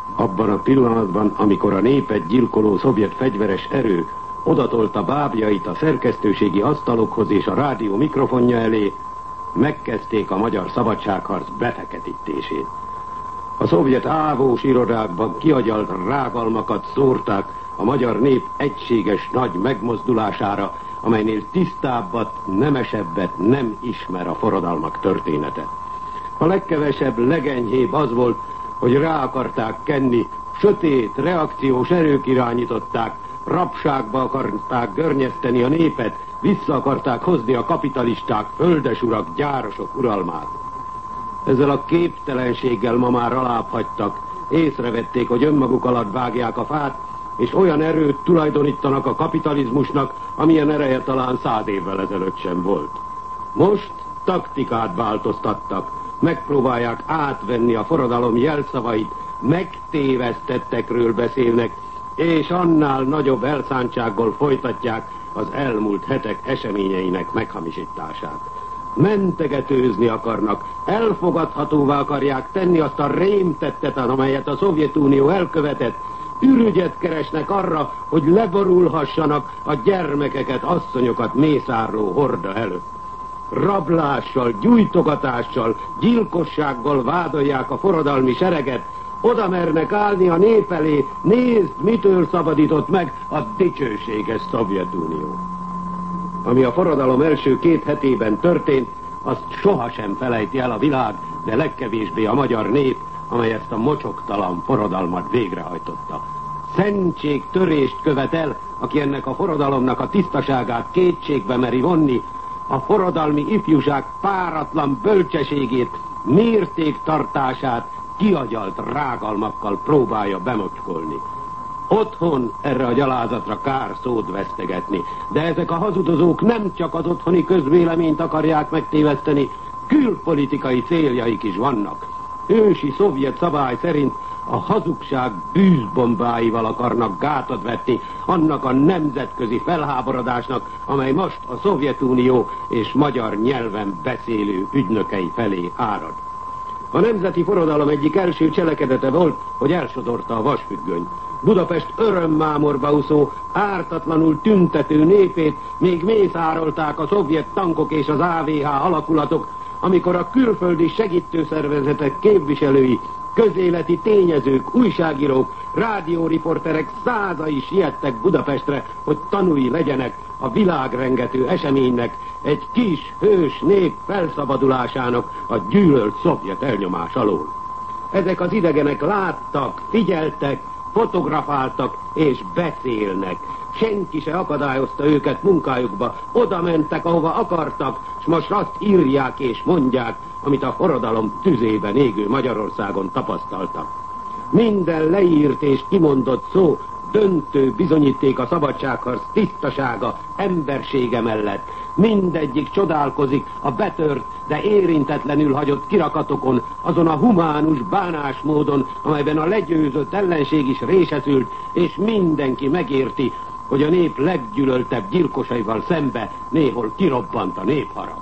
Abban a pillanatban, amikor a népet gyilkoló szovjet fegyveres erő odatolta bábjait a szerkesztőségi asztalokhoz és a rádió mikrofonja elé, megkezdték a magyar szabadságharc befeketítését. A szovjet ávós irodákban kiagyalt rágalmakat szórták a magyar nép egységes nagy megmozdulására, amelynél tisztábbat, nemesebbet nem ismer a forradalmak története. A legkevesebb, legenyhébb az volt, hogy rá akarták kenni, sötét, reakciós erők irányították, rabságba akarták görnyeszteni a népet, vissza akarták hozni a kapitalisták, földesurak, gyárosok uralmát. Ezzel a képtelenséggel ma már alább hagytak, észrevették, hogy önmaguk alatt vágják a fát, és olyan erőt tulajdonítanak a kapitalizmusnak, amilyen ereje talán 100 évvel ezelőtt sem volt. Most taktikát változtattak, megpróbálják átvenni a forradalom jelszavait, megtévesztettekről beszélnek, és annál nagyobb elszántsággal folytatják az elmúlt hetek eseményeinek meghamisítását. Mentegetőzni akarnak, elfogadhatóvá akarják tenni azt a rémtettet, amelyet a Szovjetunió elkövetett, ürügyet keresnek arra, hogy leborulhassanak a gyermekeket, asszonyokat mészárló horda előtt. Rablással, gyújtogatással, gyilkossággal vádolják a forradalmi sereget, oda mernek állni a nép elé, nézd, mitől szabadított meg a dicsőséges Szovjetunió. Ami a forradalom első 2 hetében történt, azt sohasem felejti el a világ, de legkevésbé a magyar nép, amely ezt a mocsoktalan forradalmat végrehajtotta. Szentségtörést követel, aki ennek a forradalomnak a tisztaságát kétségbe meri vonni, a forradalmi ifjúság páratlan bölcsességét, mértéktartását kiagyalt rágalmakkal próbálja bemocskolni. Otthon erre a gyalázatra kár szót vesztegetni, de ezek a hazudozók nem csak az otthoni közvéleményt akarják megtéveszteni, külpolitikai céljaik is vannak. Ősi szovjet szabály szerint a hazugság bűzbombáival akarnak gátat vetni annak a nemzetközi felháborodásnak, amely most a Szovjetunió és magyar nyelven beszélő ügynökei felé árad. A nemzeti forradalom egyik első cselekedete volt, hogy elsodorta a vasfüggönyt. Budapest örömmámorba úszó, ártatlanul tüntető népét még mészárolták a szovjet tankok és az AVH alakulatok, amikor a külföldi segítőszervezetek képviselői, közéleti tényezők, újságírók, rádióriporterek százai siettek Budapestre, hogy tanúi legyenek a világrengető eseménynek, egy kis, hős nép felszabadulásának a gyűlölt szovjet elnyomás alól. Ezek az idegenek láttak, figyeltek, fotografáltak és beszélnek. Senki se akadályozta őket munkájukba, oda mentek, ahova akartak, és most azt írják és mondják, amit a forradalom tüzében égő Magyarországon tapasztaltak. Minden leírt és kimondott szó döntő bizonyíték a szabadságharc tisztasága, embersége mellett. Mindegyik csodálkozik a betört, de érintetlenül hagyott kirakatokon, azon a humánus bánásmódon, amelyben a legyőzött ellenség is réseszült, és mindenki megérti, hogy a nép leggyűlöltebb gyilkosaival szembe néhol kirobbant a népharag.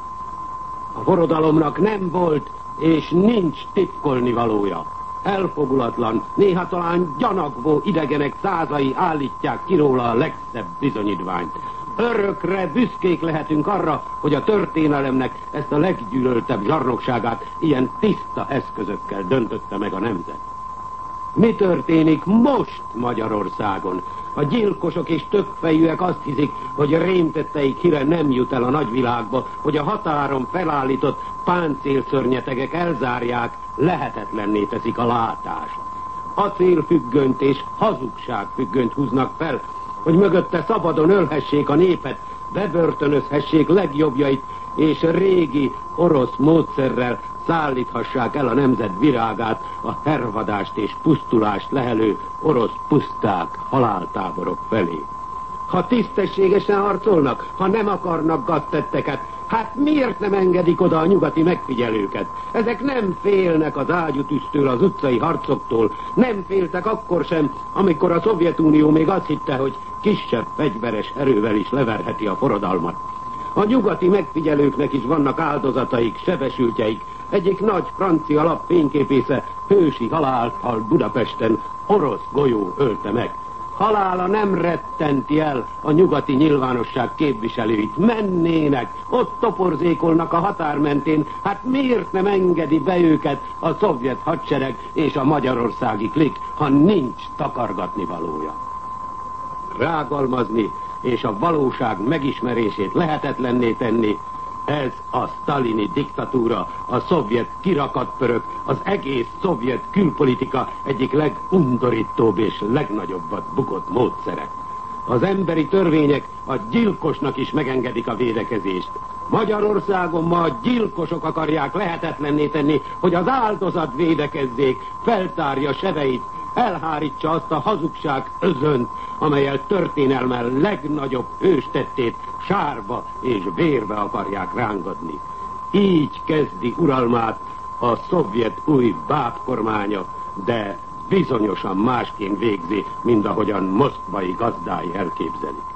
A forradalomnak nem volt és nincs titkolni valója. Elfogulatlan, néha talán gyanakvó idegenek százai állítják ki róla a legszebb bizonyítványt. Örökre büszkék lehetünk arra, hogy a történelemnek ezt a leggyűlöltebb zsarnokságát ilyen tiszta eszközökkel döntötte meg a nemzet. Mi történik most Magyarországon? A gyilkosok és többfejűek azt hiszik, hogy rémtetteik híre nem jut el a nagyvilágba, hogy a határon felállított páncélszörnyetegek elzárják, lehetetlenné teszik a látást. Acélfüggönyt és hazugságfüggönyt húznak fel, hogy mögötte szabadon ölhessék a népet, bebörtönözhessék legjobbjait, és régi orosz módszerrel szállíthassák el a nemzet virágát a hervadást és pusztulást lehelő orosz puszták, haláltáborok felé. Ha tisztességesen harcolnak, ha nem akarnak gaztetteket, hát miért nem engedik oda a nyugati megfigyelőket? Ezek nem félnek az ágyútűztől, az utcai harcoktól, nem féltek akkor sem, amikor a Szovjetunió még azt hitte, hogy kisebb fegyveres erővel is leverheti a forradalmat. A nyugati megfigyelőknek is vannak áldozataik, sebesültjeik, egyik nagy francia lap fényképésze hősi halált hal Budapesten, orosz golyó ölte meg. Halála nem rettenti el a nyugati nyilvánosság képviselőit. Mennének, ott toporzékolnak a határ mentén. Hát miért nem engedi be őket a szovjet hadsereg és a magyarországi klik, ha nincs takargatni valója? Rágalmazni és a valóság megismerését lehetetlenné tenni, ez a sztalini diktatúra, a szovjet kirakatpörök, az egész szovjet külpolitika egyik legundorítóbb és legnagyobbat bukott módszere. Az emberi törvények a gyilkosnak is megengedik a védekezést. Magyarországon ma a gyilkosok akarják lehetetlenné tenni, hogy az áldozat védekezzék, feltárja sebeit, elhárítsa azt a hazugság özönt, amellyel történelmen legnagyobb hőstettét sárba és vérbe akarják rángatni. Így kezdi uralmát a szovjet új bábkormánya, de bizonyosan másként végzi, mint ahogyan moszkvai gazdái elképzelik.